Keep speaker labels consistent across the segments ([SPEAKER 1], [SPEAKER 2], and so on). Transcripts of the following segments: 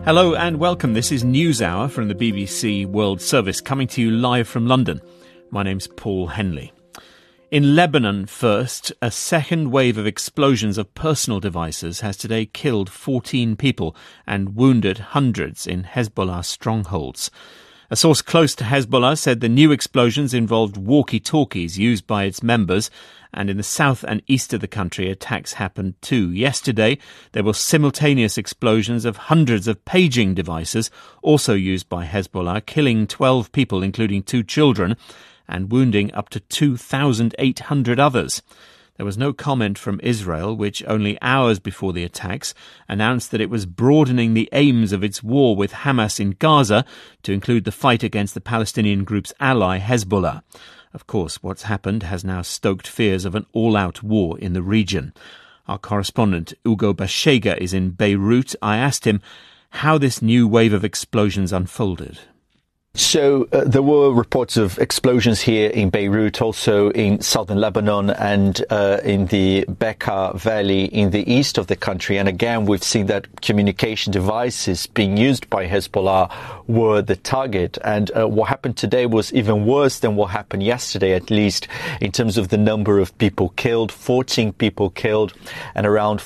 [SPEAKER 1] Hello and welcome. This is NewsHour from the BBC World Service, coming to you live from London. My name's Paul Henley. In Lebanon first, a second wave of explosions of personal devices has today killed 14 people and wounded hundreds in Hezbollah strongholds. A source close to Hezbollah said the new explosions involved walkie-talkies used by its members, and in the south and east of the country attacks happened too. Yesterday there were simultaneous explosions of hundreds of paging devices also used by Hezbollah, killing 12 people including 2 children and wounding up to 2,800 others. There was no comment from Israel, which only hours before the attacks announced that it was broadening the aims of its war with Hamas in Gaza to include the fight against the Palestinian group's ally Hezbollah. Of course, what's happened has now stoked fears of an all-out war in the region. Our correspondent Ugo Bashega is in Beirut. I asked him how this new wave of explosions unfolded.
[SPEAKER 2] So there were reports of explosions here in Beirut, also in southern Lebanon and in the Bekaa Valley in the east of the country. And again, we've seen that communication devices being used by Hezbollah were the target. And what happened today was even worse than what happened yesterday, at least in terms of the number of people killed, 14 people killed and around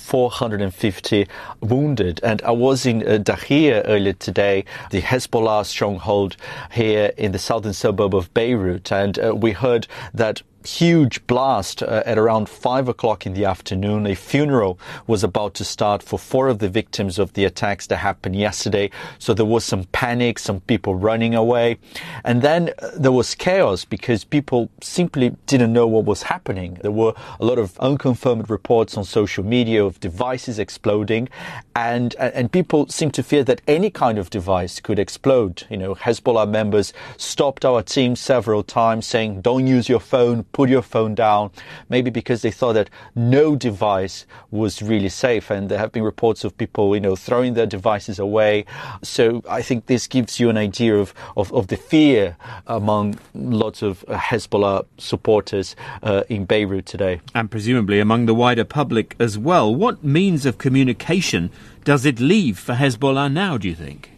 [SPEAKER 2] 450 wounded. And I was in Dahir earlier today, the Hezbollah stronghold here in the southern suburb of Beirut, and we heard that huge blast at around 5 o'clock in the afternoon. A funeral was about to start for 4 of the victims of the attacks that happened yesterday. So there was some panic, some people running away. And then there was chaos because people simply didn't know what was happening. There were a lot of unconfirmed reports on social media of devices exploding, and people seemed to fear that any kind of device could explode. You know, Hezbollah members stopped our team several times saying, don't use your phone, put your phone down, maybe because they thought that no device was really safe. And there have been reports of people, you know, throwing their devices away. So I think this gives you an idea of the fear among lots of Hezbollah supporters in Beirut today.
[SPEAKER 1] And presumably among the wider public as well. What means of communication does it leave for Hezbollah now, do you think?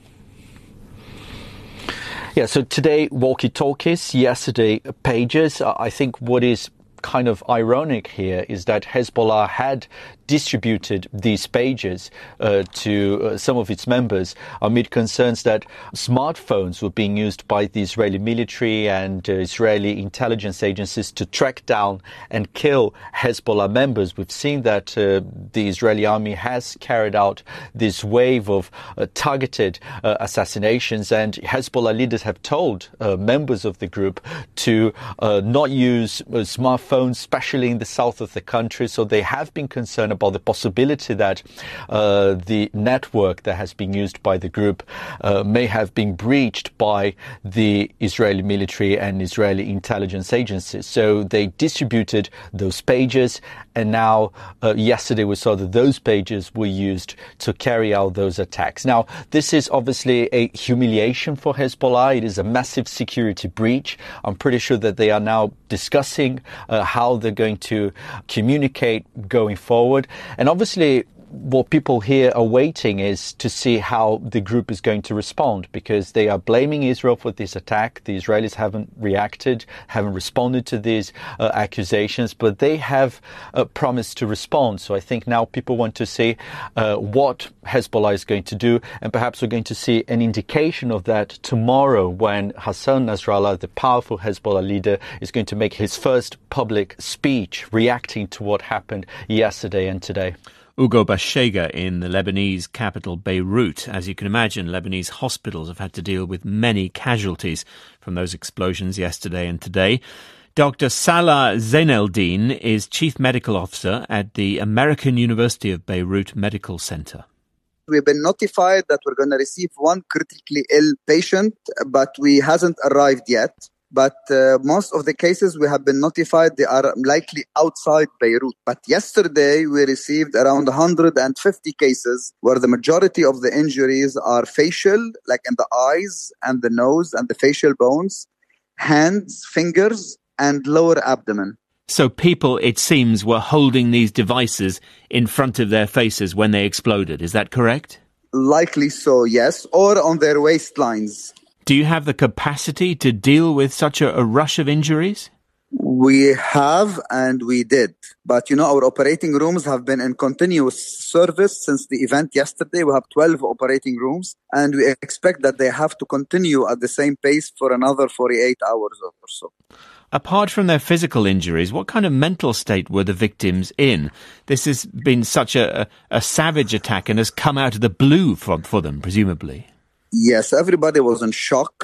[SPEAKER 2] Yeah, so today walkie-talkies, yesterday pagers. I think what is kind of ironic here is that Hezbollah had distributed these pages to some of its members amid concerns that smartphones were being used by the Israeli military and Israeli intelligence agencies to track down and kill Hezbollah members. We've seen that the Israeli army has carried out this wave of targeted assassinations, and Hezbollah leaders have told members of the group to not use smartphones, especially in the south of the country. So they have been concerned about the possibility that the network that has been used by the group may have been breached by the Israeli military and Israeli intelligence agencies. So they distributed those pages, and now yesterday we saw that those pages were used to carry out those attacks. Now, this is obviously a humiliation for Hezbollah. It is a massive security breach. I'm pretty sure that they are now discussing how they're going to communicate going forward. And obviously, what people here are waiting is to see how the group is going to respond, because they are blaming Israel for this attack. The Israelis haven't reacted, haven't responded to these accusations, but they have promised to respond. So I think now people want to see what Hezbollah is going to do, and perhaps we're going to see an indication of that tomorrow when Hassan Nasrallah, the powerful Hezbollah leader, is going to make his first public speech reacting to what happened yesterday and today.
[SPEAKER 1] Ugo Bashega in the Lebanese capital Beirut. As you can imagine, Lebanese hospitals have had to deal with many casualties from those explosions yesterday and today. Dr. Salah Zaineldin is Chief Medical Officer at the American University of Beirut Medical Center.
[SPEAKER 3] We've been notified that we're going to receive one critically ill patient, but we hasn't arrived yet. But most of the cases we have been notified, they are likely outside Beirut. But yesterday we received around 150 cases where the majority of the injuries are facial, like in the eyes and the nose and the facial bones, hands, fingers, and lower abdomen.
[SPEAKER 1] So people, it seems, were holding these devices in front of their faces when they exploded. Is that correct?
[SPEAKER 3] Likely so, yes, or on their waistlines.
[SPEAKER 1] Do you have the capacity to deal with such a rush of injuries?
[SPEAKER 3] We have and we did. But, our operating rooms have been in continuous service since the event yesterday. We have 12 operating rooms, and we expect that they have to continue at the same pace for another 48 hours or so.
[SPEAKER 1] Apart from their physical injuries, what kind of mental state were the victims in? This has been such a savage attack and has come out of the blue for them, presumably.
[SPEAKER 3] Yes, everybody was in shock,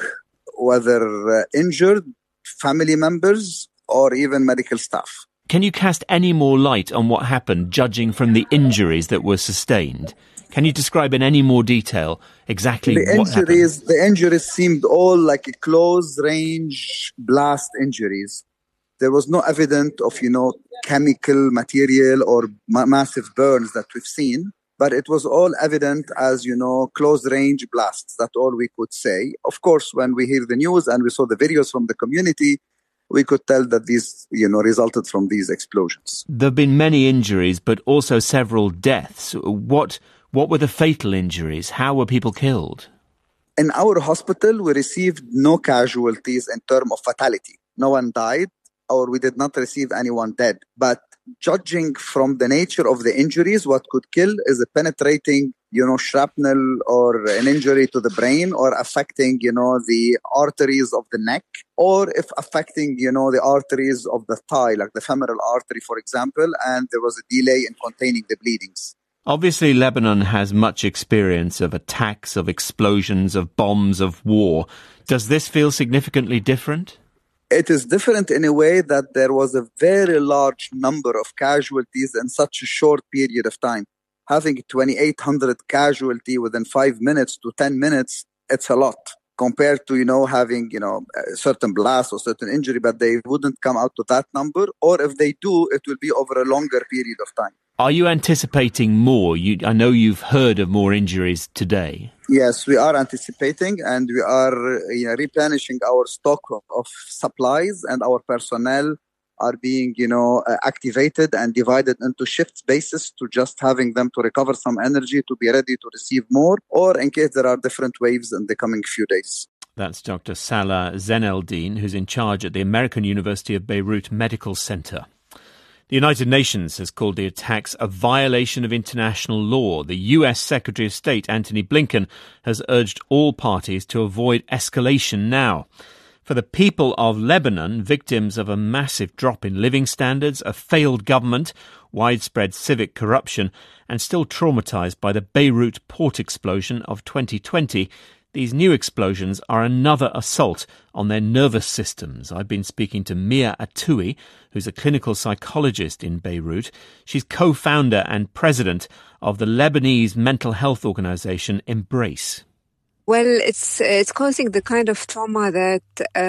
[SPEAKER 3] whether injured, family members, or even medical staff.
[SPEAKER 1] Can you cast any more light on what happened, judging from the injuries that were sustained? Can you describe in any more detail exactly what happened?
[SPEAKER 3] The injuries seemed all like close-range blast injuries. There was no evidence of, chemical material or massive burns that we've seen, but it was all evident as, close-range blasts. That's all we could say. Of course, when we hear the news and we saw the videos from the community, we could tell that these, resulted from these explosions.
[SPEAKER 1] There have been many injuries, but also several deaths. What were the fatal injuries? How were people killed?
[SPEAKER 3] In our hospital, we received no casualties in terms of fatality. No one died, or we did not receive anyone dead. But judging from the nature of the injuries, what could kill is a penetrating, shrapnel or an injury to the brain, or affecting, the arteries of the neck, or if affecting, the arteries of the thigh, like the femoral artery, for example, and there was a delay in containing the bleedings.
[SPEAKER 1] Obviously, Lebanon has much experience of attacks, of explosions, of bombs, of war. Does this feel significantly different?
[SPEAKER 3] It is different in a way that there was a very large number of casualties in such a short period of time. Having 2,800 casualty within 5 minutes to 10 minutes, it's a lot compared to, having, a certain blast or certain injury, but they wouldn't come out to that number. Or if they do, it will be over a longer period of time.
[SPEAKER 1] Are you anticipating more? I know you've heard of more injuries today.
[SPEAKER 3] Yes, we are anticipating, and we are replenishing our stock of supplies, and our personnel are being, activated and divided into shift basis to just having them to recover some energy to be ready to receive more, or in case there are different waves in the coming few days.
[SPEAKER 1] That's Dr. Salah Zeneldine, who's in charge at the American University of Beirut Medical Center. The United Nations has called the attacks a violation of international law. The US Secretary of State, Antony Blinken, has urged all parties to avoid escalation now. For the people of Lebanon, victims of a massive drop in living standards, a failed government, widespread civic corruption, and still traumatized by the Beirut port explosion of 2020, these new explosions are another assault on their nervous systems. I've been speaking to Mia Atoui, who's a clinical psychologist in Beirut. She's co-founder and president of the Lebanese mental health organization Embrace.
[SPEAKER 4] Well, it's causing the kind of trauma that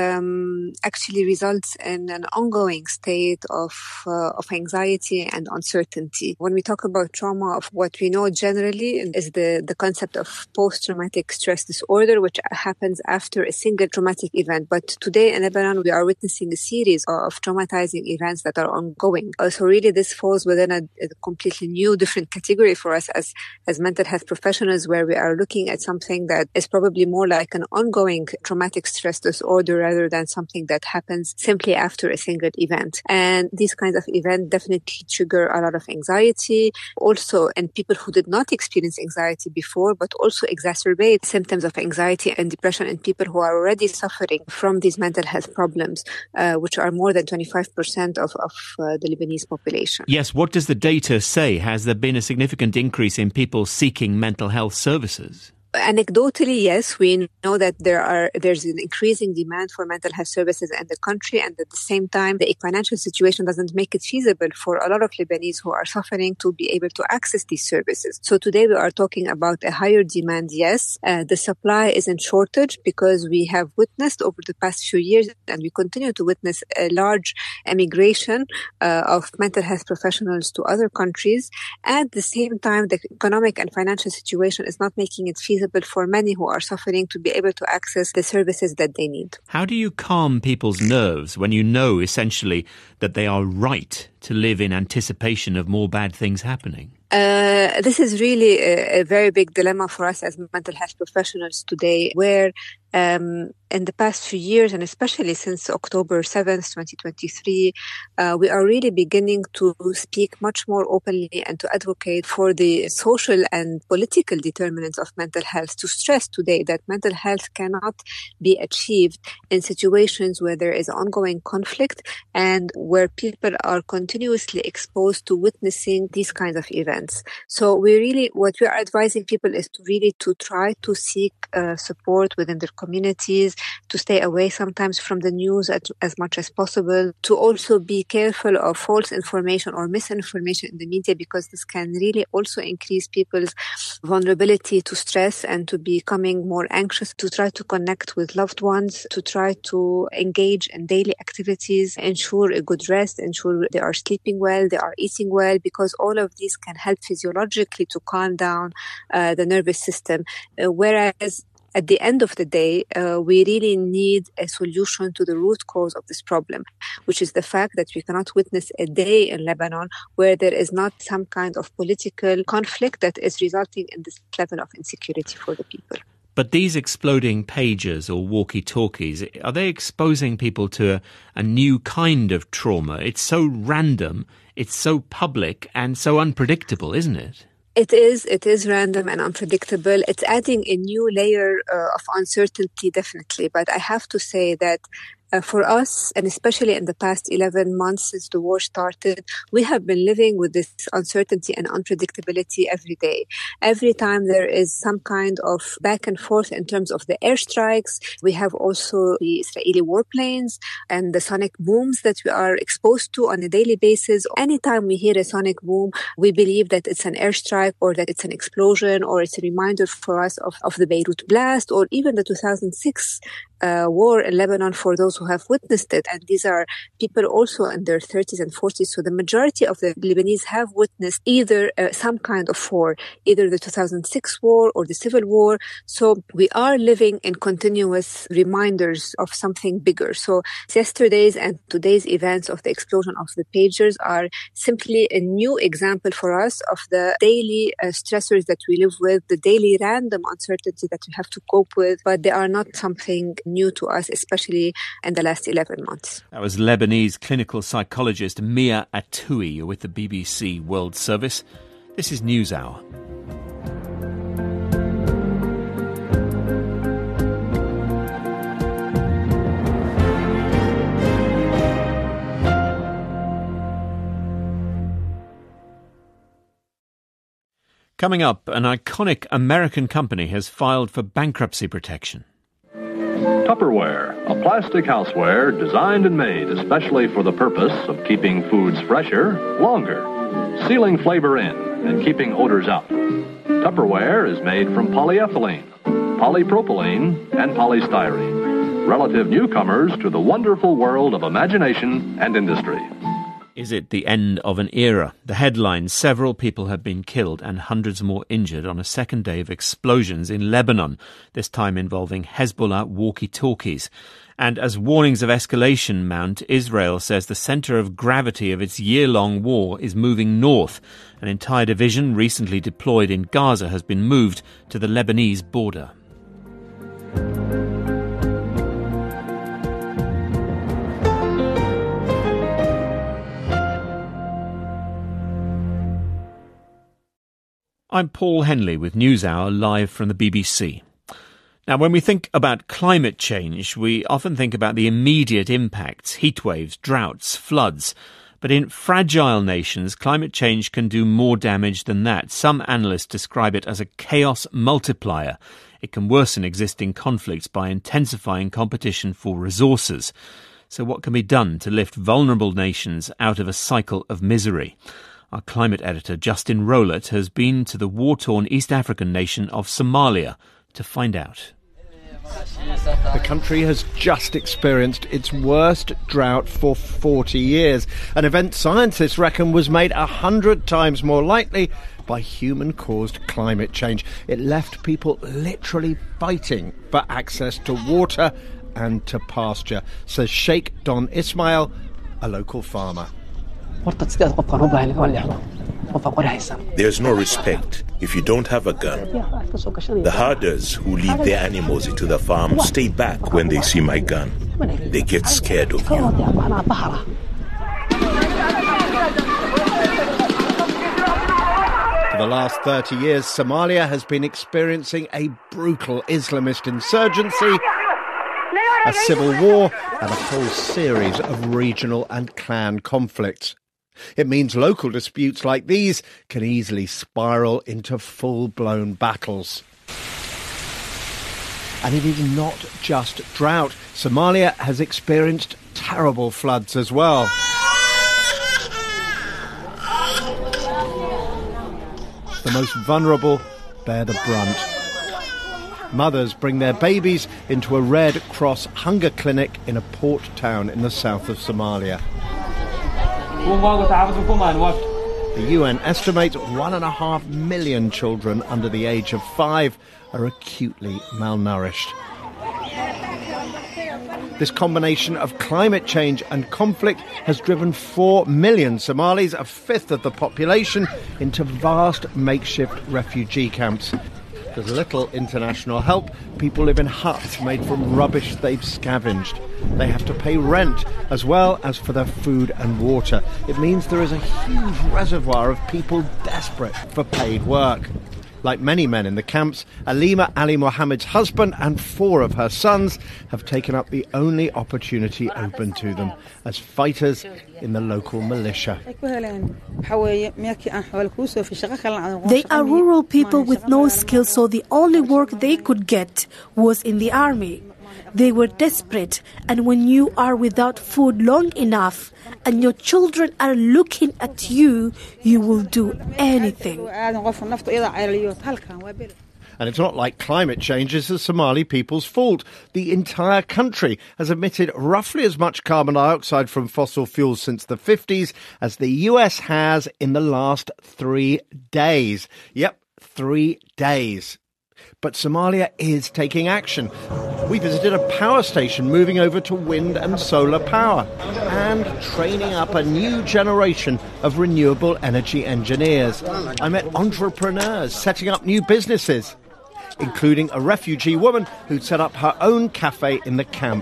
[SPEAKER 4] actually results in an ongoing state of anxiety and uncertainty. When we talk about trauma, of what we know generally is the concept of post-traumatic stress disorder, which happens after a single traumatic event. But today in Lebanon, we are witnessing a series of traumatizing events that are ongoing. So really, this falls within a completely new, different category for us as mental health professionals, where we are looking at something that is probably more like an ongoing traumatic stress disorder rather than something that happens simply after a single event. And these kinds of events definitely trigger a lot of anxiety. Also, in people who did not experience anxiety before, but also exacerbate symptoms of anxiety and depression in people who are already suffering from these mental health problems, which are more than 25% of the Lebanese population.
[SPEAKER 1] Yes, what does the data say? Has there been a significant increase in people seeking mental health services?
[SPEAKER 4] Anecdotally, yes, we know that there's an increasing demand for mental health services in the country, and at the same time, the financial situation doesn't make it feasible for a lot of Lebanese who are suffering to be able to access these services. So today we are talking about a higher demand, yes. The supply is in shortage because we have witnessed over the past few years, and we continue to witness a large emigration of mental health professionals to other countries. At the same time, the economic and financial situation is not making it feasible for many who are suffering to be able to access the services that they need.
[SPEAKER 1] How do you calm people's nerves when you know essentially that they are right to live in anticipation of more bad things happening?
[SPEAKER 4] This is really a very big dilemma for us as mental health professionals today, where in the past few years, and especially since October 7th, 2023, we are really beginning to speak much more openly and to advocate for the social and political determinants of mental health, to stress today that mental health cannot be achieved in situations where there is ongoing conflict and where people are continuously exposed to witnessing these kinds of events. So what we are advising people is to try to seek support within their communities, to stay away sometimes from the news as much as possible, to also be careful of false information or misinformation in the media, because this can really also increase people's vulnerability to stress and to becoming more anxious, to try to connect with loved ones, to try to engage in daily activities, ensure a good rest, ensure they are sleeping well, they are eating well, because all of these can help physiologically to calm down the nervous system. Whereas at the end of the day, we really need a solution to the root cause of this problem, which is the fact that we cannot witness a day in Lebanon where there is not some kind of political conflict that is resulting in this level of insecurity for the people.
[SPEAKER 1] But these exploding pagers or walkie-talkies, are they exposing people to a new kind of trauma? It's so random, it's so public and so unpredictable, isn't it?
[SPEAKER 4] It is random and unpredictable. It's adding a new layer of uncertainty, definitely. But I have to say that for us, and especially in the past 11 months since the war started, we have been living with this uncertainty and unpredictability every day. Every time there is some kind of back and forth in terms of the airstrikes, we have also the Israeli warplanes and the sonic booms that we are exposed to on a daily basis. Anytime we hear a sonic boom, we believe that it's an airstrike or that it's an explosion or it's a reminder for us of the Beirut blast or even the 2006 war in Lebanon for those who have witnessed it. And these are people also in their 30s and 40s. So the majority of the Lebanese have witnessed either some kind of war, either the 2006 war or the civil war. So we are living in continuous reminders of something bigger. So yesterday's and today's events of the explosion of the pagers are simply a new example for us of the daily stressors that we live with, the daily random uncertainty that we have to cope with, but they are not something new to us, especially in the last 11 months.
[SPEAKER 1] That was Lebanese clinical psychologist Mia Atoui with the BBC World Service. This is NewsHour. Coming up, an iconic American company has filed for bankruptcy protection.
[SPEAKER 5] Tupperware, a plastic houseware designed and made especially for the purpose of keeping foods fresher longer, sealing flavor in and keeping odors out. Tupperware is made from polyethylene, polypropylene, and polystyrene, relative newcomers to the wonderful world of imagination and industry.
[SPEAKER 1] Is it the end of an era? The headline, several people have been killed and hundreds more injured on a second day of explosions in Lebanon, this time involving Hezbollah walkie-talkies. And as warnings of escalation mount, Israel says the centre of gravity of its year-long war is moving north. An entire division recently deployed in Gaza has been moved to the Lebanese border. I'm Paul Henley with NewsHour live from the BBC. Now, when we think about climate change, we often think about the immediate impacts, heatwaves, droughts, floods. But in fragile nations, climate change can do more damage than that. Some analysts describe it as a chaos multiplier. It can worsen existing conflicts by intensifying competition for resources. So what can be done to lift vulnerable nations out of a cycle of misery? Our climate editor, Justin Rowlett, has been to the war-torn East African nation of Somalia to find out.
[SPEAKER 6] The country has just experienced its worst drought for 40 years, an event scientists reckon was made 100 times more likely by human-caused climate change. It left people literally fighting for access to water and to pasture, says Sheikh Don Ismail, a local farmer.
[SPEAKER 7] There's no respect if you don't have a gun. The herders who lead their animals into the farm stay back when they see my gun. They get scared of you.
[SPEAKER 6] For the last 30 years, Somalia has been experiencing a brutal Islamist insurgency, a civil war, and a whole series of regional and clan conflicts. It means local disputes like these can easily spiral into full-blown battles. And it is not just drought. Somalia has experienced terrible floods as well. The most vulnerable bear the brunt. Mothers bring their babies into a Red Cross hunger clinic in a port town in the south of Somalia. The UN estimates 1.5 million children under the age of 5 are acutely malnourished. This combination of climate change and conflict has driven 4 million Somalis, a fifth of the population, into vast makeshift refugee camps. There's little international help. People live in huts made from rubbish they've scavenged. They have to pay rent as well as for their food and water. It means there is a huge reservoir of people desperate for paid work. Like many men in the camps, Alima Ali Mohammed's husband and 4 of her sons have taken up the only opportunity open to them as fighters in the local militia.
[SPEAKER 8] They are rural people with no skills, so the only work they could get was in the army. They were desperate, and when you are without food long enough and your children are looking at you, you will do anything.
[SPEAKER 6] And it's not like climate change is the Somali people's fault. The entire country has emitted roughly as much carbon dioxide from fossil fuels since the 50s as the US has in the last 3 days. Yep, 3 days. But Somalia is taking action. We visited a power station moving over to wind and solar power and training up a new generation of renewable energy engineers. I met entrepreneurs setting up new businesses, including a refugee woman who'd set up her own cafe in the camp.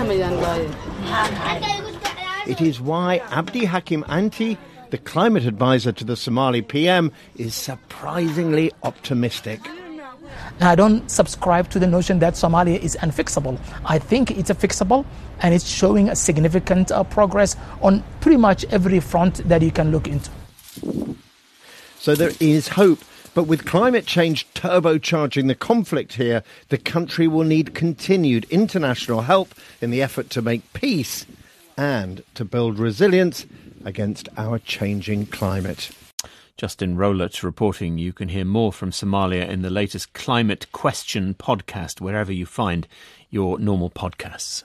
[SPEAKER 6] It is why Abdi Hakim Anti, the climate advisor to the Somali PM, is surprisingly optimistic.
[SPEAKER 9] I don't subscribe to the notion that Somalia is unfixable. I think it's fixable, and it's showing a significant progress on pretty much every front that you can look into.
[SPEAKER 6] So there is hope. But with climate change turbocharging the conflict here, the country will need continued international help in the effort to make peace and to build resilience against our changing climate.
[SPEAKER 1] Justin Rowlett reporting. You can hear more from Somalia in the latest Climate Question podcast, wherever you find your normal podcasts.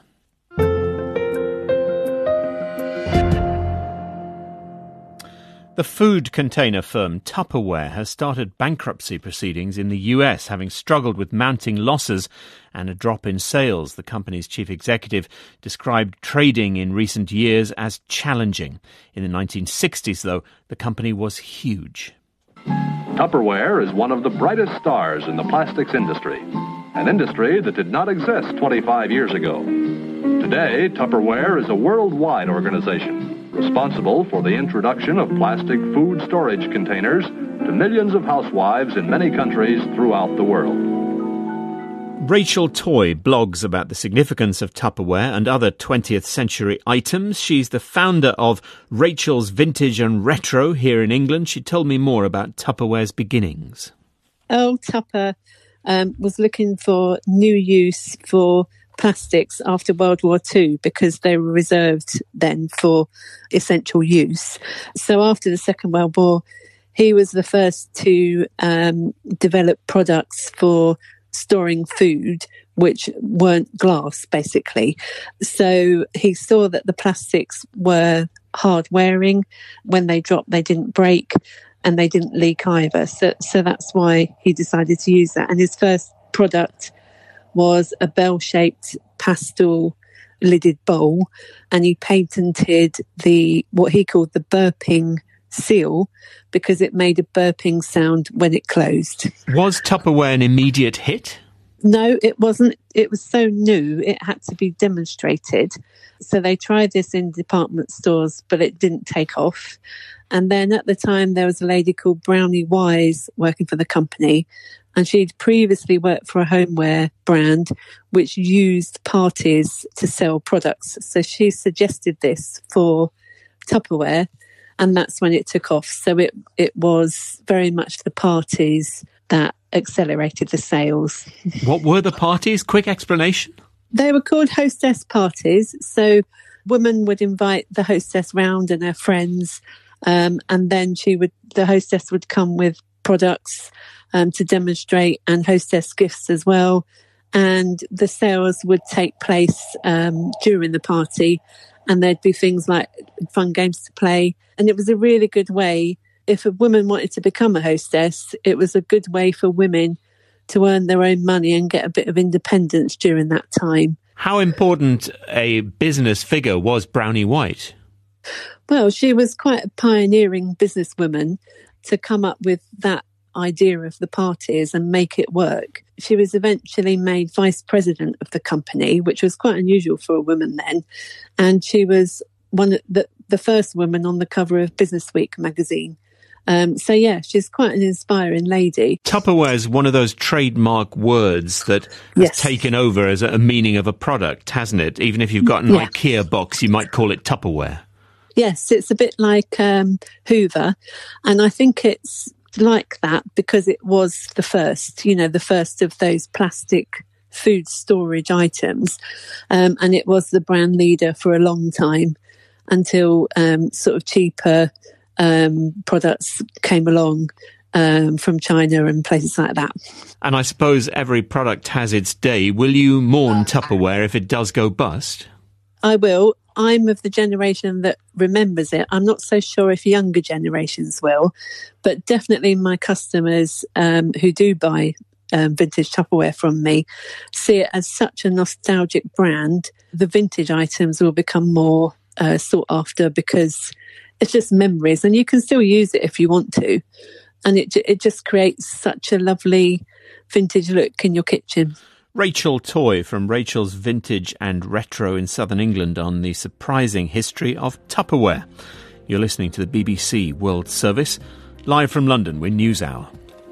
[SPEAKER 1] The food container firm Tupperware has started bankruptcy proceedings in the US, having struggled with mounting losses and a drop in sales. The company's chief executive described trading in recent years as challenging. In the 1960s, though, the company was huge.
[SPEAKER 5] Tupperware is one of the brightest stars in the plastics industry, an industry that did not exist 25 years ago. Today, Tupperware is a worldwide organization responsible for the introduction of plastic food storage containers to millions of housewives in many countries throughout the world.
[SPEAKER 1] Rachel Toy blogs about the significance of Tupperware and other 20th century items. She's the founder of Rachel's Vintage and Retro here in England. She told me more about Tupperware's beginnings.
[SPEAKER 10] Earl Tupper was looking for new use for plastics after World War II because they were reserved then for essential use. So after the Second World War, he was the first to develop products for storing food which weren't glass, basically. So he saw that the plastics were hard wearing. When they dropped, they didn't break and they didn't leak either. So that's why he decided to use that. And his first product was a bell-shaped pastel lidded bowl, and he patented what he called the burping seal because it made a burping sound when it closed.
[SPEAKER 1] Was Tupperware an immediate hit?
[SPEAKER 10] No, it wasn't. It was so new, it had to be demonstrated. So they tried this in department stores, but it didn't take off. And then at the time, there was a lady called Brownie Wise working for the company. And she'd previously worked for a homeware brand which used parties to sell products. So she suggested this for Tupperware, and that's when it took off. So it was very much the parties that accelerated the sales.
[SPEAKER 1] What were the parties? Quick explanation.
[SPEAKER 10] They were called hostess parties. So women would invite the hostess round and her friends, and then the hostess would come with products to demonstrate, and hostess gifts as well. And the sales would take place during the party, and there'd be things like fun games to play. And it was a really good way. If a woman wanted to become a hostess, it was a good way for women to earn their own money and get a bit of independence during that time.
[SPEAKER 1] How important a business figure was Brownie White?
[SPEAKER 10] Well, she was quite a pioneering businesswoman to come up with that idea of the parties and make it work. She was eventually made vice president of the company, which was quite unusual for a woman then. And she was one of the first woman on the cover of Business Week magazine. So yeah, she's quite an inspiring lady.
[SPEAKER 1] Tupperware is one of those trademark words that has taken over as a meaning of a product, hasn't it? Even if you've got an IKEA box, you might call it Tupperware.
[SPEAKER 10] Yes, it's a bit like Hoover. And I think it's like that because it was the first of those plastic food storage items. And it was the brand leader for a long time until sort of cheaper products came along from China and places like that.
[SPEAKER 1] And I suppose every product has its day. Will you mourn Tupperware if it does go bust?
[SPEAKER 10] I will. I'm of the generation that remembers it. I'm not so sure if younger generations will, but definitely my customers who do buy vintage Tupperware from me see it as such a nostalgic brand. The vintage items will become more sought after because it's just memories, and you can still use it if you want to. And it just creates such a lovely vintage look in your kitchen.
[SPEAKER 1] Rachel Toy from Rachel's Vintage and Retro in Southern England on the surprising history of Tupperware. You're listening to the BBC World Service, live from London with NewsHour.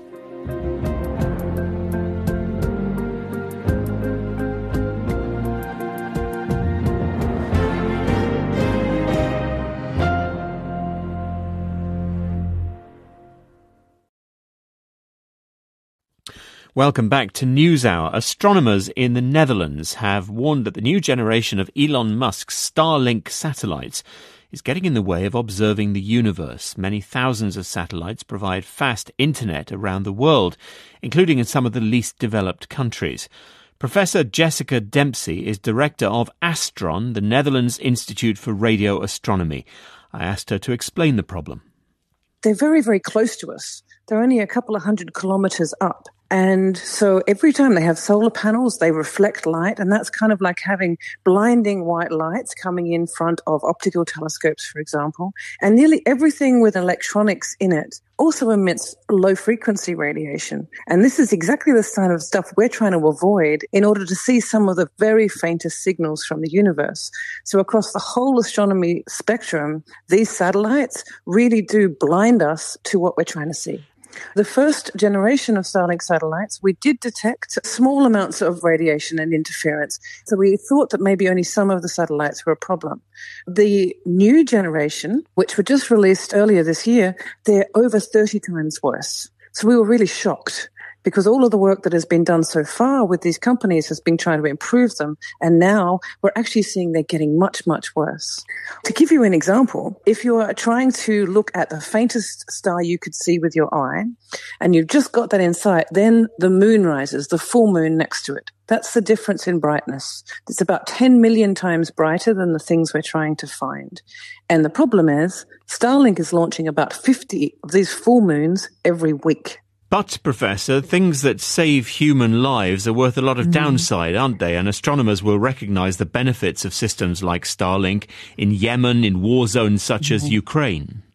[SPEAKER 1] Welcome back to NewsHour. Astronomers in the Netherlands have warned that the new generation of Elon Musk's Starlink satellites is getting in the way of observing the universe. Many thousands of satellites provide fast internet around the world, including in some of the least developed countries. Professor Jessica Dempsey is director of Astron, the Netherlands Institute for Radio Astronomy. I asked her to explain the problem.
[SPEAKER 11] They're very, very close to us. They're only a couple of 100 kilometres up. And so every time they have solar panels, they reflect light, and that's kind of like having blinding white lights coming in front of optical telescopes, for example. And nearly everything with electronics in it also emits low-frequency radiation. And this is exactly the kind of stuff we're trying to avoid in order to see some of the very faintest signals from the universe. So across the whole astronomy spectrum, these satellites really do blind us to what we're trying to see. The first generation of Starlink satellites, we did detect small amounts of radiation and interference. So we thought that maybe only some of the satellites were a problem. The new generation, which were just released earlier this year, they're over 30 times worse. So we were really shocked because all of the work that has been done so far with these companies has been trying to improve them. And now we're actually seeing they're getting much, much worse. To give you an example, if you're trying to look at the faintest star you could see with your eye, and you've just got that in sight, then the moon rises, the full moon next to it. That's the difference in brightness. It's about 10 million times brighter than the things we're trying to find. And the problem is, Starlink is launching about 50 of these full moons every week.
[SPEAKER 1] But, Professor, things that save human lives are worth a lot of downside, aren't they? And astronomers will recognise the benefits of systems like Starlink in Yemen, in war zones such as Ukraine.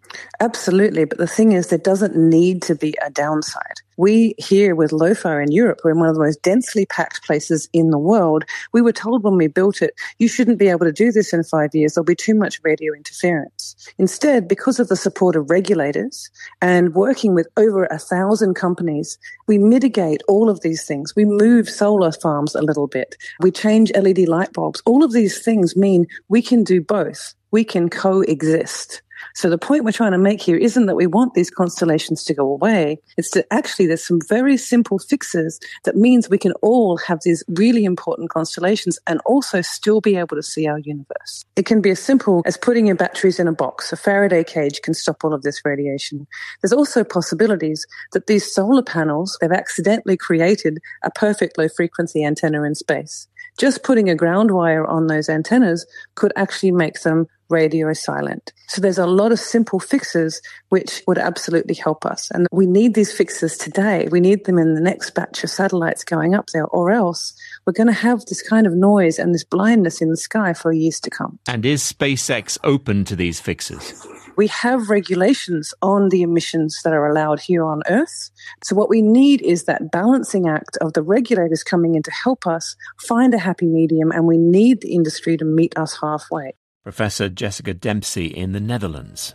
[SPEAKER 11] Absolutely. But the thing is, there doesn't need to be a downside. We here with LOFAR in Europe, we're in one of the most densely packed places in the world. We were told when we built it, you shouldn't be able to do this in 5 years. There'll be too much radio interference. Instead, because of the support of regulators and working with over 1,000 companies, we mitigate all of these things. We move solar farms a little bit. We change LED light bulbs. All of these things mean we can do both. We can coexist. So the point we're trying to make here isn't that we want these constellations to go away. It's that actually there's some very simple fixes that means we can all have these really important constellations and also still be able to see our universe. It can be as simple as putting your batteries in a box. A Faraday cage can stop all of this radiation. There's also possibilities that these solar panels, they've accidentally created a perfect low-frequency antenna in space. Just putting a ground wire on those antennas could actually make them radio silent. So there's a lot of simple fixes which would absolutely help us. And we need these fixes today. We need them in the next batch of satellites going up there, or else we're going to have this kind of noise and this blindness in the sky for years to come.
[SPEAKER 1] And is SpaceX open to these fixes?
[SPEAKER 11] We have regulations on the emissions that are allowed here on Earth. So what we need is that balancing act of the regulators coming in to help us find a happy medium, and we need the industry to meet us halfway.
[SPEAKER 1] Professor Jessica Dempsey in the Netherlands.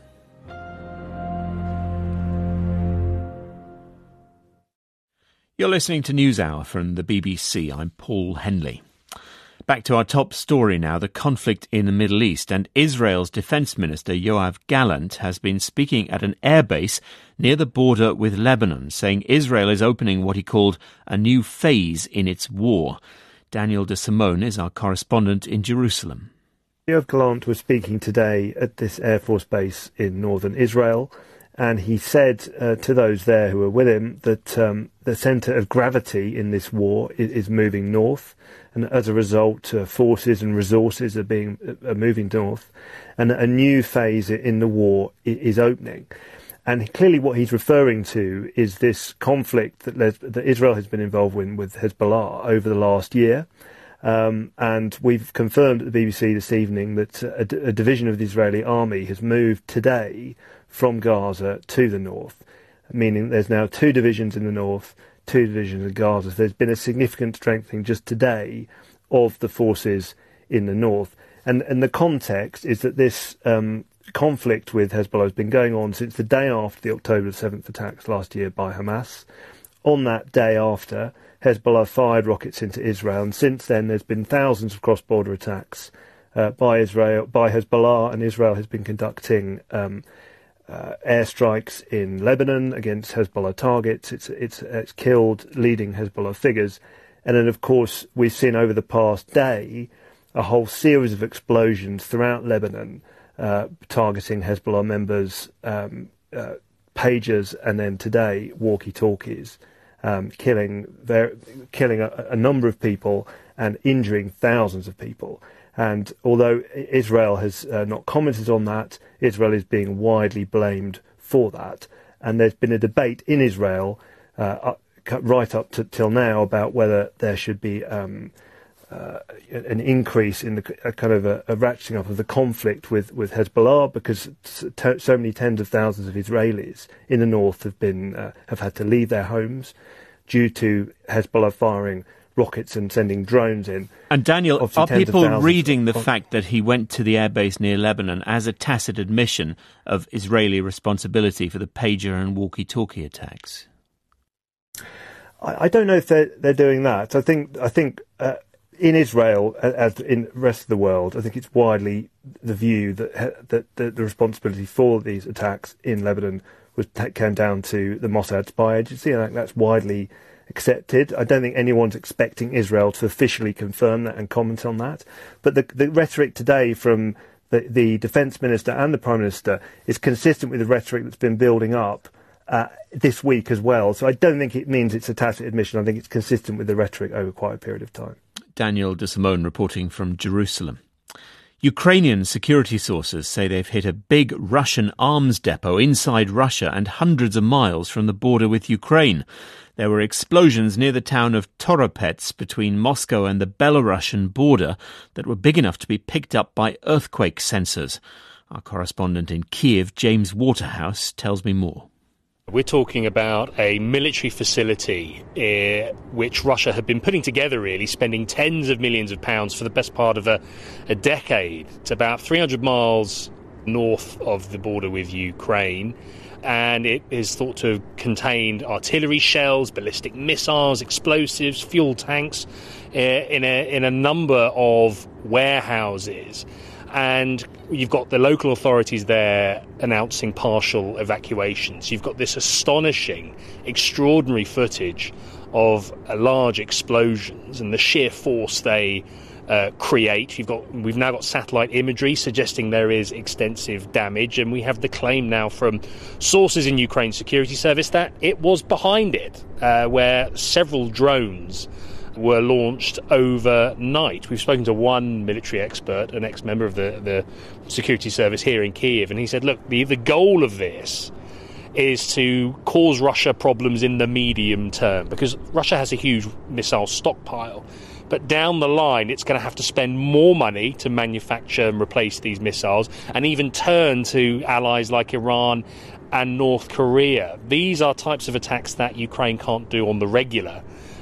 [SPEAKER 1] You're listening to NewsHour from the BBC. I'm Paul Henley. Back to our top story now, the conflict in the Middle East, and Israel's Defence Minister Yoav Gallant has been speaking at an airbase near the border with Lebanon, saying Israel is opening what he called a new phase in its war. Daniel de Simone is our correspondent in Jerusalem.
[SPEAKER 12] Yoav Gallant was speaking today at this Air Force base in northern Israel, and he said to those there who were with him that the centre of gravity in this war is moving north, and as a result forces and resources are moving north, and a new phase in the war is opening. And clearly what he's referring to is this conflict that Israel has been involved with Hezbollah over the last year. And we've confirmed at the BBC this evening that a division of the Israeli army has moved today from Gaza to the north, meaning there's now 2 divisions in the north, 2 divisions in Gaza. So there's been a significant strengthening just today of the forces in the north. And the context is that this conflict with Hezbollah has been going on since the day after the October 7th attacks last year by Hamas. On that day after, Hezbollah fired rockets into Israel, and since then there's been thousands of cross-border attacks by Hezbollah, and Israel has been conducting airstrikes in Lebanon against Hezbollah targets. It's killed leading Hezbollah figures, and then of course we've seen over the past day a whole series of explosions throughout Lebanon targeting Hezbollah members, pagers, and then today walkie-talkies. Killing a number of people and injuring thousands of people. And although Israel has not commented on that, Israel is being widely blamed for that. And there's been a debate in Israel right up till now about whether there should be an increase in the kind of a ratcheting up of the conflict with Hezbollah, because so many tens of thousands of Israelis in the north have had to leave their homes due to Hezbollah firing rockets and sending drones in.
[SPEAKER 1] And Daniel, are people reading the fact that he went to the airbase near Lebanon as a tacit admission of Israeli responsibility for the pager and walkie-talkie attacks?
[SPEAKER 12] I don't know if they're doing that. I think in Israel, as in the rest of the world, I think it's widely the view that the responsibility for these attacks in Lebanon came down to the Mossad spy agency, and I think that's widely accepted. I don't think anyone's expecting Israel to officially confirm that and comment on that. But the rhetoric today from the Defence Minister and the Prime Minister is consistent with the rhetoric that's been building up this week as well. So I don't think it means it's a tacit admission. I think it's consistent with the rhetoric over quite a period of time.
[SPEAKER 1] Daniel de Simone reporting from Jerusalem. Ukrainian security sources say they've hit a big Russian arms depot inside Russia and hundreds of miles from the border with Ukraine. There were explosions near the town of Toropets between Moscow and the Belarusian border that were big enough to be picked up by earthquake sensors. Our correspondent in Kiev, James Waterhouse, tells me more.
[SPEAKER 13] We're talking about a military facility which Russia had been putting together, really, spending tens of millions of pounds for the best part of a decade. It's about 300 miles north of the border with Ukraine, and it is thought to have contained artillery shells, ballistic missiles, explosives, fuel tanks in a number of warehouses. And you've got the local authorities there announcing partial evacuations. You've got this astonishing, extraordinary footage of large explosions and the sheer force they create. We've now got satellite imagery suggesting there is extensive damage, and we have the claim now from sources in Ukraine's security service that it was behind it, where several drones were launched overnight. We've spoken to one military expert, an ex-member of the security service here in Kiev, and he said, look, the goal of this is to cause Russia problems in the medium term, because Russia has a huge missile stockpile. But down the line, it's going to have to spend more money to manufacture and replace these missiles, and even turn to allies like Iran and North Korea. These are types of attacks that Ukraine can't do on the regular.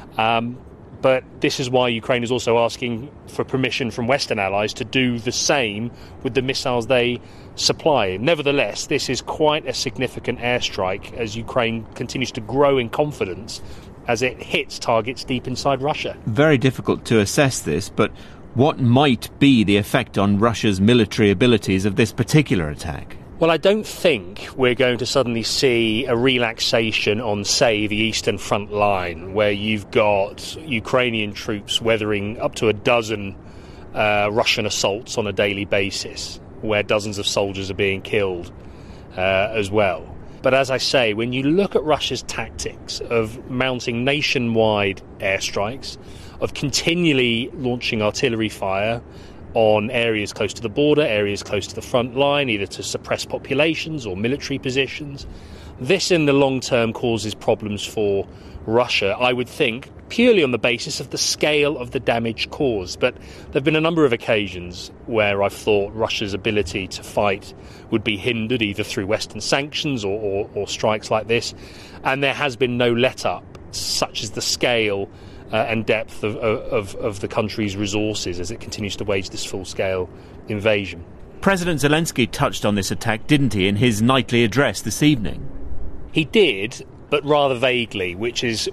[SPEAKER 13] But this is why Ukraine is also asking for permission from Western allies to do the same with the missiles they supply. Nevertheless, this is quite a significant airstrike as Ukraine continues to grow in confidence as it hits targets deep inside Russia.
[SPEAKER 1] Very difficult to assess this, but what might be the effect on Russia's military abilities of this particular attack?
[SPEAKER 13] Well, I don't think we're going to suddenly see a relaxation on, say, the Eastern Front line, where you've got Ukrainian troops weathering up to a dozen Russian assaults on a daily basis, where dozens of soldiers are being killed as well. But as I say, when you look at Russia's tactics of mounting nationwide airstrikes, of continually launching artillery fire on areas close to the border, areas close to the front line, either to suppress populations or military positions, this in the long term causes problems for Russia, I would think, purely on the basis of the scale of the damage caused. But there have been a number of occasions where I've thought Russia's ability to fight would be hindered either through Western sanctions or strikes like this, and there has been no let-up, such as the scale and depth of the country's resources as it continues to wage this full-scale invasion.
[SPEAKER 1] President Zelensky touched on this attack, didn't he, in his nightly address this evening?
[SPEAKER 13] He did, but rather vaguely, which is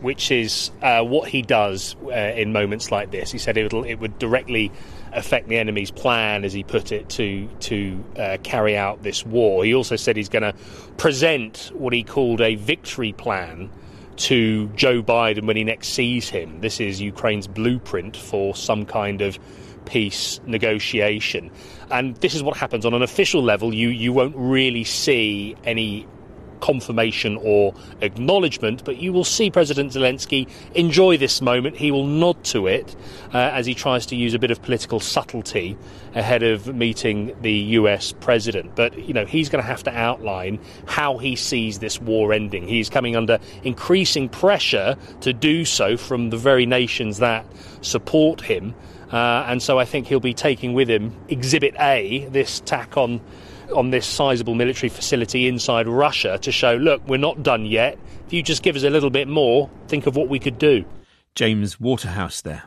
[SPEAKER 13] what he does in moments like this. He said it would directly affect the enemy's plan, as he put it, to carry out this war. He also said he's going to present what he called a victory plan to Joe Biden when he next sees him. This is Ukraine's blueprint for some kind of peace negotiation. And this is what happens on an official level. You won't really see any confirmation or acknowledgement, but you will see President Zelensky enjoy this moment. He will nod to it as he tries to use a bit of political subtlety ahead of meeting the US president. But, he's going to have to outline how he sees this war ending. He's coming under increasing pressure to do so from the very nations that support him. And so I think he'll be taking with him Exhibit A, this attack on this sizable military facility inside Russia, to show, look, we're not done yet. If you just give us a little bit more, think of what we could do.
[SPEAKER 1] James Waterhouse there.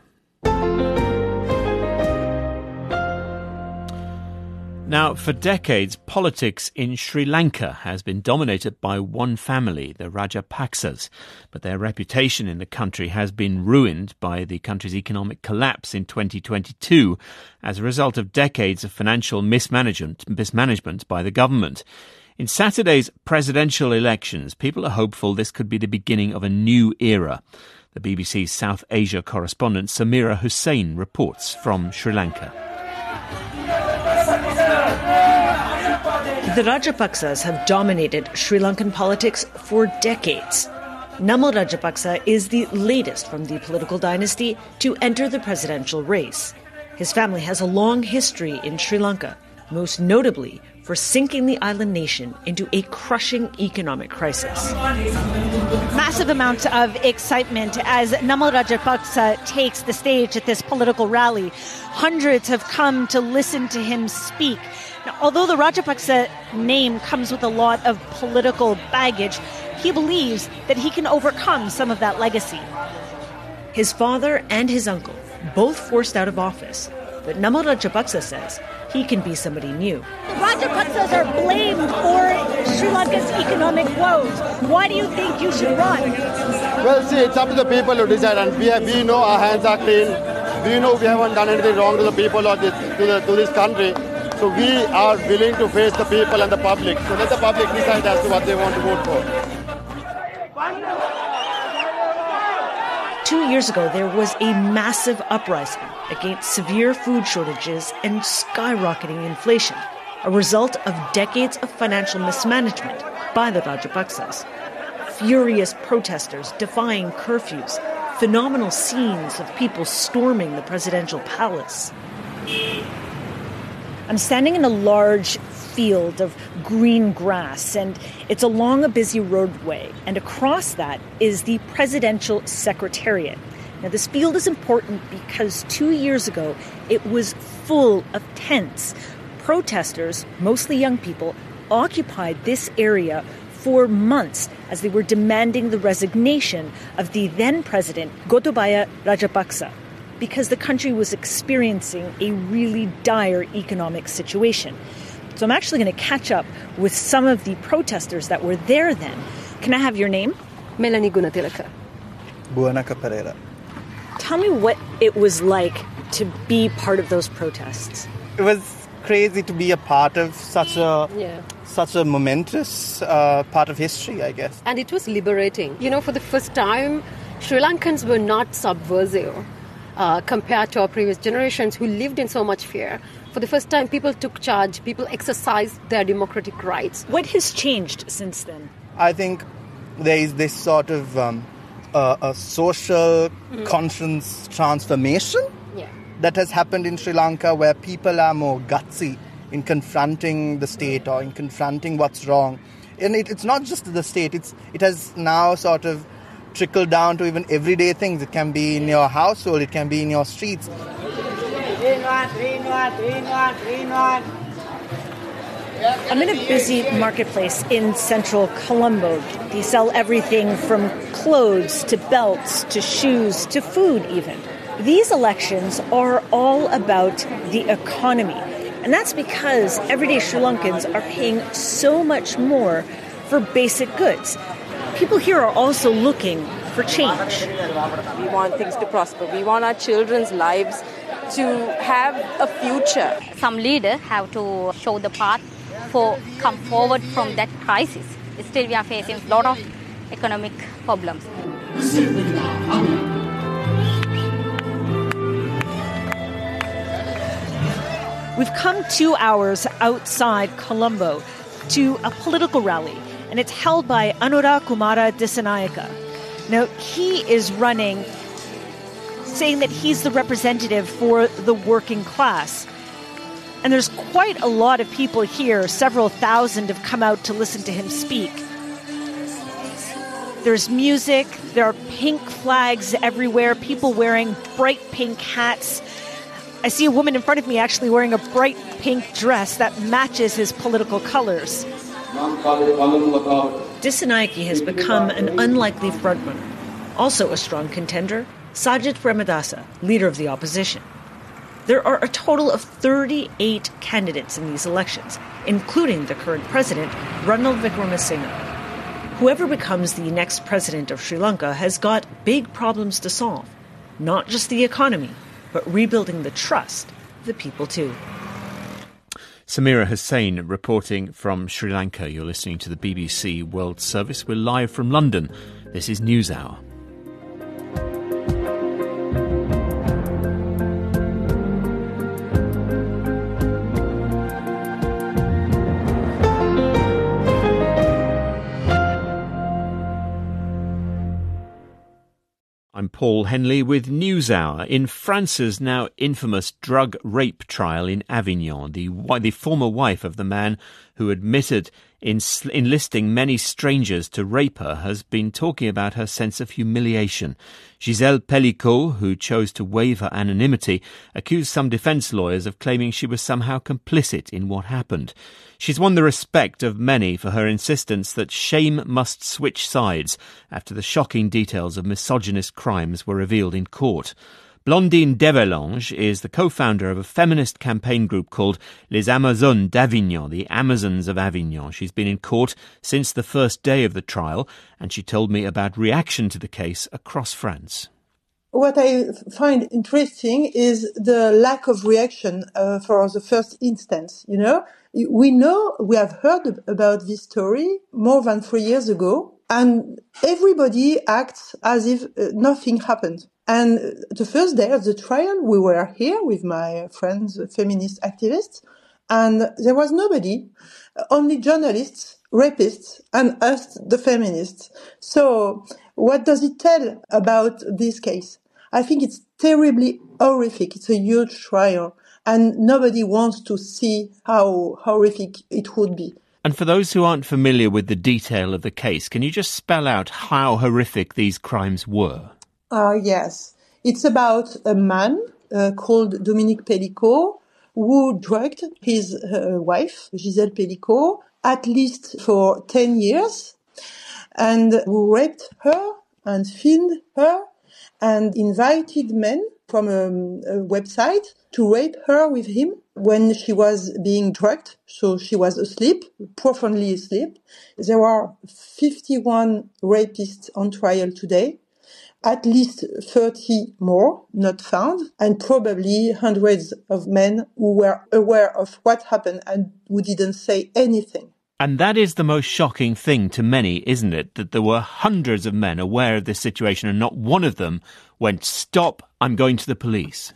[SPEAKER 1] Now, for decades, politics in Sri Lanka has been dominated by one family, the Rajapaksas. But their reputation in the country has been ruined by the country's economic collapse in 2022 as a result of decades of financial mismanagement by the government. In Saturday's presidential elections, people are hopeful this could be the beginning of a new era. The BBC's South Asia correspondent Samira Hussain reports from Sri Lanka.
[SPEAKER 14] The Rajapaksas have dominated Sri Lankan politics for decades. Namal Rajapaksa is the latest from the political dynasty to enter the presidential race. His family has a long history in Sri Lanka, most notably for sinking the island nation into a crushing economic crisis.
[SPEAKER 15] Massive amounts of excitement as Namal Rajapaksa takes the stage at this political rally. Hundreds have come to listen to him speak. Now, although the Rajapaksa name comes with a lot of political baggage, he believes that he can overcome some of that legacy.
[SPEAKER 14] His father and his uncle, both forced out of office. But Namal Rajapaksa says he can be somebody new.
[SPEAKER 15] The Rajapaksas are blamed for Sri Lanka's economic woes. Why do you think you should run?
[SPEAKER 16] Well, see, it's up to the people to decide, and we know our hands are clean. We know we haven't done anything wrong to the people or to this country. So we are willing to face the people and the public. So let the public decide as to what they want to vote for.
[SPEAKER 14] 2 years ago, there was a massive uprising against severe food shortages and skyrocketing inflation, a result of decades of financial mismanagement by the Rajapaksas. Furious protesters defying curfews, phenomenal scenes of people storming the presidential palace. I'm standing in a large field of green grass, and it's along a busy roadway, and across that is the presidential secretariat. Now, this field is important because 2 years ago it was full of tents. Protesters, mostly young people, occupied this area for months as they were demanding the resignation of the then president Gotabaya Rajapaksa, because the country was experiencing a really dire economic situation. So I'm actually going to catch up with some of the protesters that were there then. Can I have your name?
[SPEAKER 17] Melanie Gunatilaka.
[SPEAKER 18] Buanaka Pereira.
[SPEAKER 14] Tell me what it was like to be part of those protests.
[SPEAKER 18] It was crazy to be a part of such a momentous part of history, I guess.
[SPEAKER 17] And it was liberating. You know, for the first time, Sri Lankans were not subversive compared to our previous generations who lived in so much fear. For the first time, people took charge, people exercised their democratic rights.
[SPEAKER 14] What has changed since then?
[SPEAKER 18] I think there is this sort of a social conscience transformation that has happened in Sri Lanka, where people are more gutsy in confronting the state or in confronting what's wrong. And it's not just the state, it has now sort of trickled down to even everyday things. It can be in your household, it can be in your streets.
[SPEAKER 14] I'm in a busy marketplace in central Colombo. They sell everything from clothes to belts to shoes to food even. These elections are all about the economy. And that's because everyday Sri Lankans are paying so much more for basic goods. People here are also looking for change.
[SPEAKER 19] We want things to prosper. We want our children's lives to have a future.
[SPEAKER 20] Some leaders have to show the path for come forward from that crisis. Still we are facing a lot of economic problems.
[SPEAKER 15] We've come 2 hours outside Colombo to a political rally, and it's held by Anura Kumara Dissanayake. Now, he is running, saying that he's the representative for the working class. And there's quite a lot of people here. Several thousand have come out to listen to him speak. There's music, there are pink flags everywhere, people wearing bright pink hats. I see a woman in front of me actually wearing a bright pink dress that matches his political colors.
[SPEAKER 14] Dissanayake has become an unlikely frontrunner. Also a strong contender, Sajid Premadasa, leader of the opposition. There are a total of 38 candidates in these elections, including the current president, Ranil Wickremesinghe. Whoever becomes the next president of Sri Lanka has got big problems to solve. Not just the economy, but rebuilding the trust of the people too.
[SPEAKER 1] Samira Hussain reporting from Sri Lanka. You're listening to the BBC World Service. We're live from London. This is NewsHour. I'm Paul Henley with NewsHour. In France's now infamous drug rape trial in Avignon, the former wife of the man who who admitted enlisting many strangers to rape her, has been talking about her sense of humiliation. Gisèle Pellicot, who chose to waive her anonymity, accused some defence lawyers of claiming she was somehow complicit in what happened. She's won the respect of many for her insistence that shame must switch sides after the shocking details of misogynist crimes were revealed in court. Blandine Develange is the co-founder of a feminist campaign group called Les Amazones d'Avignon, the Amazons of Avignon. She's been in court since the first day of the trial, and she told me about reaction to the case across France.
[SPEAKER 21] What I find interesting is the lack of reaction for the first instance. We have heard about this story more than 3 years ago, and everybody acts as if nothing happened. And the first day of the trial, we were here with my friends, feminist activists, and there was nobody, only journalists, rapists, and us, the feminists. So what does it tell about this case? I think it's terribly horrific. It's a huge trial, and nobody wants to see how horrific it would be.
[SPEAKER 1] And for those who aren't familiar with the detail of the case, can you just spell out how horrific these crimes were?
[SPEAKER 21] Yes. It's about a man called Dominique Pellicot who drugged his wife, Gisèle Pellicot, at least for 10 years, and who raped her and filmed her and invited men from a website to rape her with him when she was being drugged. So she was asleep, profoundly asleep. There are 51 rapists on trial today. At least 30 more not found, and probably hundreds of men who were aware of what happened and who didn't say anything.
[SPEAKER 1] And that is the most shocking thing to many, isn't it? That there were hundreds of men aware of this situation and not one of them went, "Stop, I'm going to the police."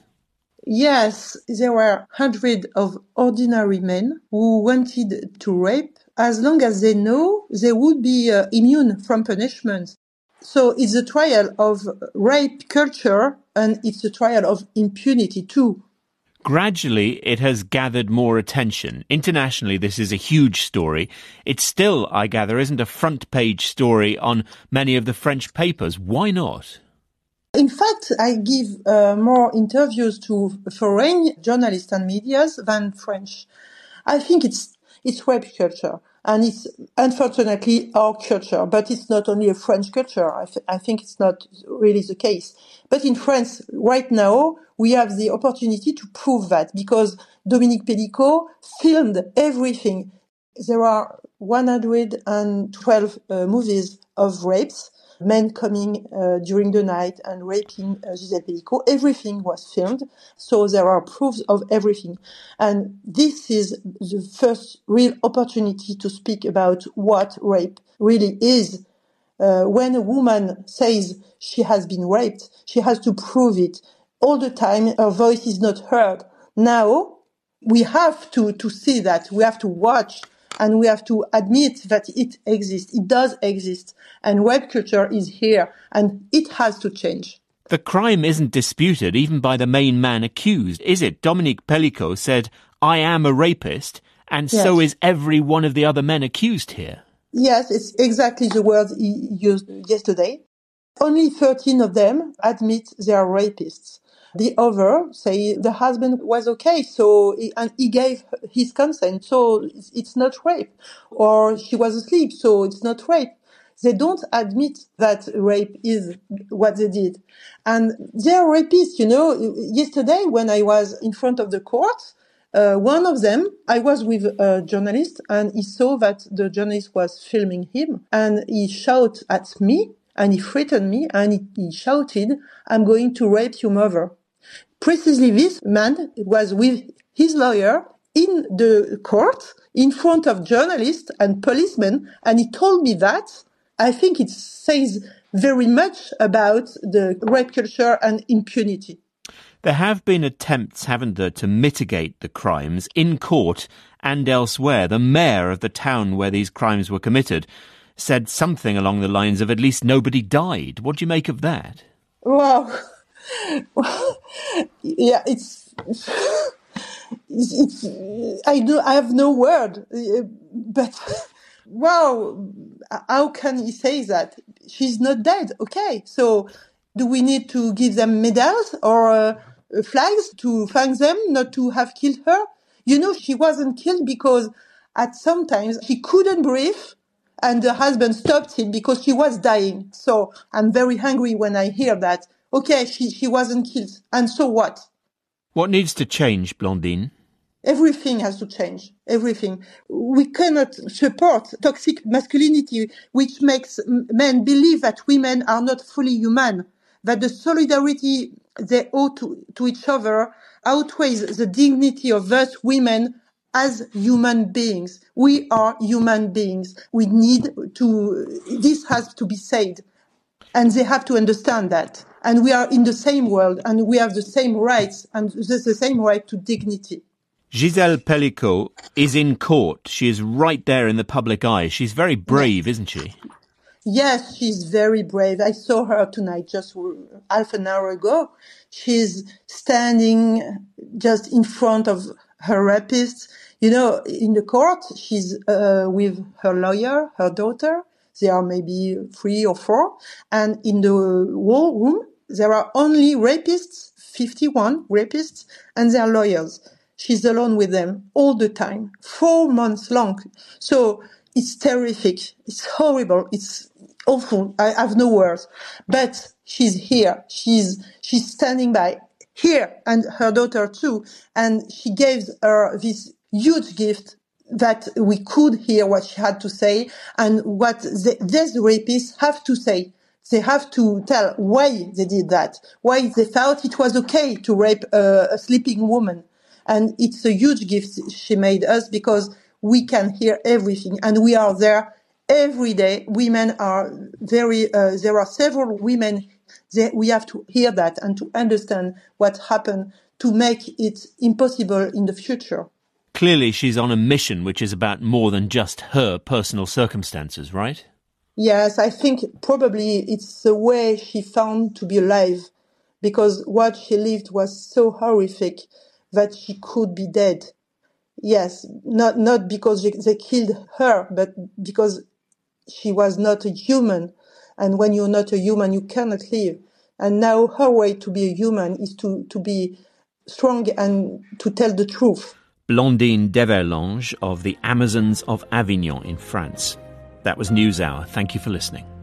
[SPEAKER 21] Yes, there were hundreds of ordinary men who wanted to rape as long as they know they would be immune from punishment. So it's a trial of rape culture, and it's a trial of impunity too.
[SPEAKER 1] Gradually, it has gathered more attention. Internationally, this is a huge story. It still, I gather, isn't a front-page story on many of the French papers. Why not?
[SPEAKER 21] In fact, I give more interviews to foreign journalists and medias than French. I think it's rape culture. And it's unfortunately our culture, but it's not only a French culture. I think it's not really the case. But in France, right now, we have the opportunity to prove that because Dominique Pellicot filmed everything. There are 112 movies of rapes, men coming during the night and raping Gisèle Pellicot. Everything was filmed, so there are proofs of everything. And this is the first real opportunity to speak about what rape really is. When a woman says she has been raped, she has to prove it. All the time, her voice is not heard. Now, we have to see that. We have to watch. And we have to admit that it exists. It does exist. And rape culture is here. And it has to change.
[SPEAKER 1] The crime isn't disputed even by the main man accused, is it? Dominique Pellicot said, "I am a rapist," and yes. So is every one of the other men accused here.
[SPEAKER 21] Yes, it's exactly the word he used yesterday. Only 13 of them admit they are rapists. The other say the husband was okay, and he gave his consent, so it's not rape. Or she was asleep, so it's not rape. They don't admit that rape is what they did. And they are rapists, Yesterday, when I was in front of the court, one of them, I was with a journalist, and he saw that the journalist was filming him, and he shouted at me, and he threatened me, and he shouted, "I'm going to rape your mother." Precisely this man was with his lawyer in the court, in front of journalists and policemen, and he told me that. I think it says very much about the rape culture and impunity.
[SPEAKER 1] There have been attempts, haven't there, to mitigate the crimes in court and elsewhere. The mayor of the town where these crimes were committed said something along the lines of at least nobody died. What do you make of that?
[SPEAKER 21] Wow. Yeah, I have no word, but wow, how can he say that? She's not dead. Okay, so do we need to give them medals or flags to thank them not to have killed her? She wasn't killed because at some times she couldn't breathe and the husband stopped him because she was dying. So I'm very angry when I hear that. Okay, she wasn't killed. And so what?
[SPEAKER 1] What needs to change, Blandine?
[SPEAKER 21] Everything has to change. Everything. We cannot support toxic masculinity, which makes men believe that women are not fully human, that the solidarity they owe to each other outweighs the dignity of us women as human beings. We are human beings. This has to be said. And they have to understand that. And we are in the same world and we have the same rights and the same right to dignity.
[SPEAKER 1] Gisèle Pelicot is in court. She is right there in the public eye. She's very brave, isn't she?
[SPEAKER 21] Yes, she's very brave. I saw her tonight, just half an hour ago. She's standing just in front of her rapist. In the court, she's with her lawyer, her daughter. There are maybe 3 or 4. And in the whole room, there are only rapists, 51 rapists, and their lawyers. She's alone with them all the time, 4 months long. So it's terrific. It's horrible. It's awful. I have no words. But she's here. She's standing by here, and her daughter too. And she gave her this huge gift that we could hear what she had to say and what these rapists have to say. They have to tell why they did that, why they thought it was okay to rape a sleeping woman. And it's a huge gift she made us because we can hear everything and we are there every day. Women are there are several women. We have to hear that and to understand what happened to make it impossible in the future.
[SPEAKER 1] Clearly she's on a mission which is about more than just her personal circumstances, right?
[SPEAKER 21] Yes, I think probably it's the way she found to be alive, because what she lived was so horrific that she could be dead. Yes, not because they killed her, but because she was not a human. And when you're not a human, you cannot live. And now her way to be a human is to be strong and to tell the truth.
[SPEAKER 1] Blandine Deverlange of the Amazons of Avignon in France. That was NewsHour. Thank you for listening.